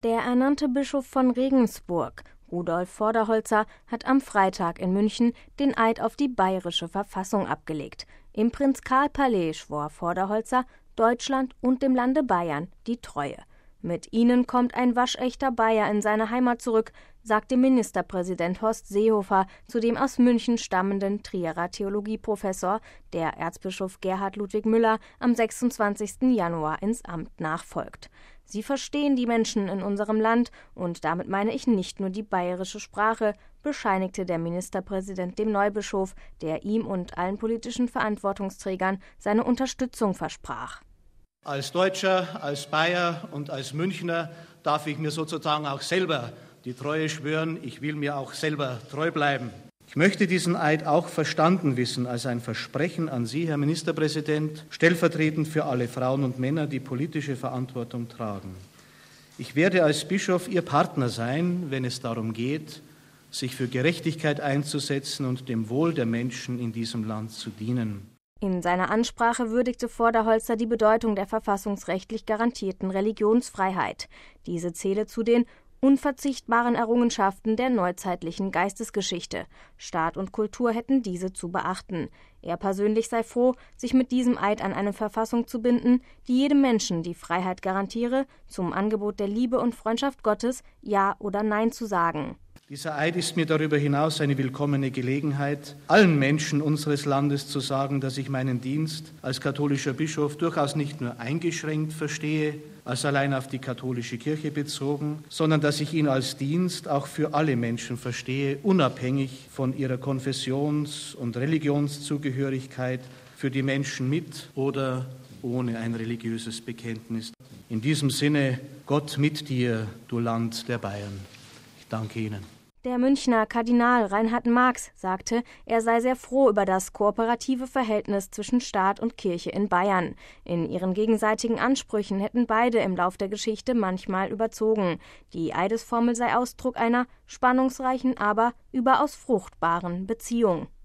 Der ernannte Bischof von Regensburg, Rudolf Vorderholzer, hat am Freitag in München den Eid auf die bayerische Verfassung abgelegt. Im Prinz-Karl-Palais schwor Vorderholzer Deutschland und dem Lande Bayern die Treue. Mit ihnen kommt ein waschechter Bayer in seine Heimat zurück, sagte Ministerpräsident Horst Seehofer zu dem aus München stammenden Trierer Theologieprofessor, der Erzbischof Gerhard Ludwig Müller am 26. Januar ins Amt nachfolgt. Sie verstehen die Menschen in unserem Land, und damit meine ich nicht nur die bayerische Sprache, bescheinigte der Ministerpräsident dem Neubischof, der ihm und allen politischen Verantwortungsträgern seine Unterstützung versprach. Als Deutscher, als Bayer und als Münchner darf ich mir sozusagen auch selber die Treue schwören. Ich will mir auch selber treu bleiben. Ich möchte diesen Eid auch verstanden wissen als ein Versprechen an Sie, Herr Ministerpräsident, stellvertretend für alle Frauen und Männer, die politische Verantwortung tragen. Ich werde als Bischof Ihr Partner sein, wenn es darum geht, sich für Gerechtigkeit einzusetzen und dem Wohl der Menschen in diesem Land zu dienen. In seiner Ansprache würdigte Vorderholzer die Bedeutung der verfassungsrechtlich garantierten Religionsfreiheit. Diese zähle zu den unverzichtbaren Errungenschaften der neuzeitlichen Geistesgeschichte. Staat und Kultur hätten diese zu beachten. Er persönlich sei froh, sich mit diesem Eid an eine Verfassung zu binden, die jedem Menschen die Freiheit garantiere, zum Angebot der Liebe und Freundschaft Gottes Ja oder Nein zu sagen. Dieser Eid ist mir darüber hinaus eine willkommene Gelegenheit, allen Menschen unseres Landes zu sagen, dass ich meinen Dienst als katholischer Bischof durchaus nicht nur eingeschränkt verstehe, als allein auf die katholische Kirche bezogen, sondern dass ich ihn als Dienst auch für alle Menschen verstehe, unabhängig von ihrer Konfessions- und Religionszugehörigkeit, für die Menschen mit oder ohne ein religiöses Bekenntnis. In diesem Sinne, Gott mit dir, du Land der Bayern. Ich danke Ihnen. Der Münchner Kardinal Reinhard Marx sagte, er sei sehr froh über das kooperative Verhältnis zwischen Staat und Kirche in Bayern. In ihren gegenseitigen Ansprüchen hätten beide im Lauf der Geschichte manchmal überzogen. Die Eidesformel sei Ausdruck einer spannungsreichen, aber überaus fruchtbaren Beziehung.